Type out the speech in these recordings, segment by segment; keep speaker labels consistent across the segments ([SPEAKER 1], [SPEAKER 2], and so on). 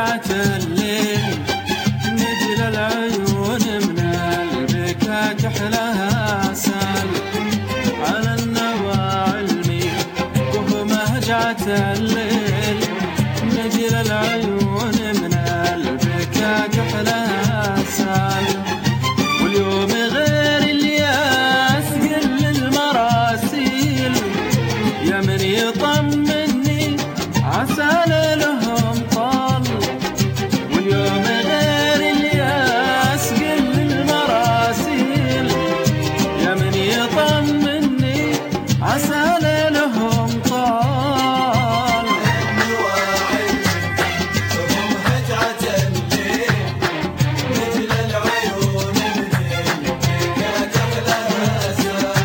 [SPEAKER 1] هجعة الليل نجل العيون من البكا كحلها سال على النواعي الميل وهم هجعة الليل نجل العيون من البكا كحلها سال واليوم غير الياس قل المراسيل يا من يطمني عسى لهم طال واليوم غير الياس قل المراسيل يا من يطمني عسى لهم طال
[SPEAKER 2] النواعي وهم هجعة الليل نجل العيون من البكا كحلها سال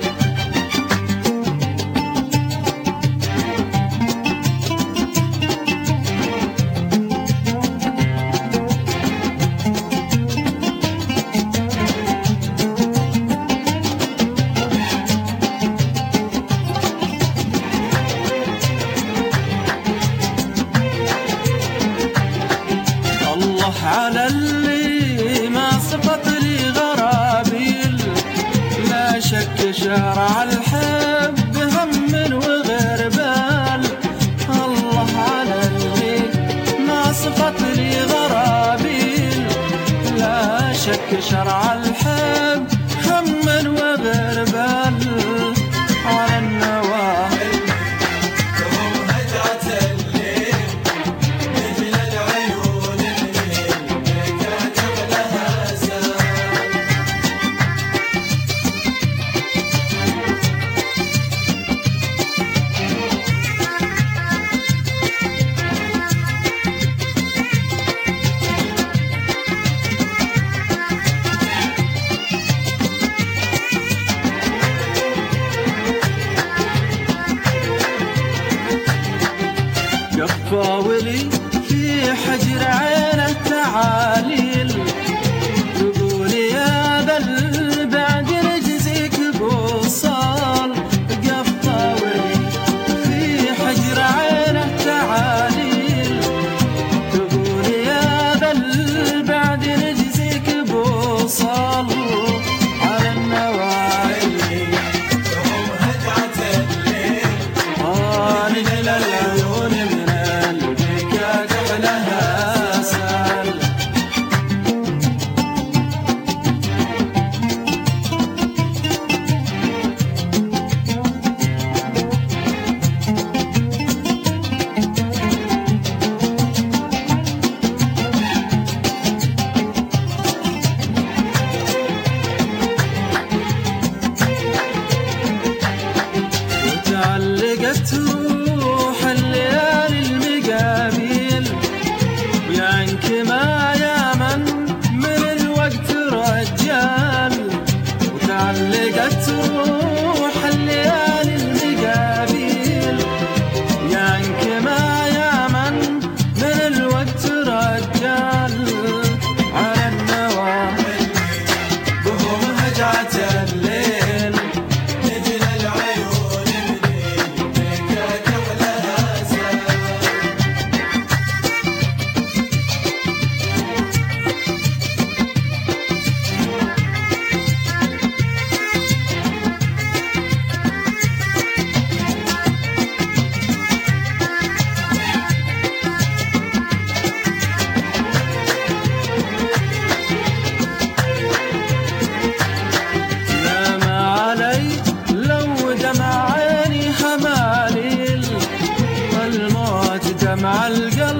[SPEAKER 1] الله على اللي ما سقط لي غرابيل لا شك شارع الحب هم وغير بال الله على اللي ما سقط لي غرابيل لا شك شرع الحب هم وغير بال على النواحي
[SPEAKER 2] وهم هجعة الليل نجل العيون من البكا كحلها سال
[SPEAKER 1] قفاولي في حجر عينه تعاليل تقول يا ذا البعد نجزيك بوصال قفاولي في حجر عينه تعاليل تقول يا ذا البعد نجزيك بوصال على النواعي
[SPEAKER 2] وهم هجعة الليل
[SPEAKER 1] نجل العيون من البكا كحلها سال وتعلقت روح الليالي المقابيل ويعنك ما يامن من الوقت رجال وتعلقت روح الليالي المقابيل ويعنك ما يامن من الوقت رجال على النواحي
[SPEAKER 2] وهم هجعة الليل نجل العيون من البكا كحلها سال
[SPEAKER 1] لا ما علي لو دمع عيني هماليل والموت دمع القلب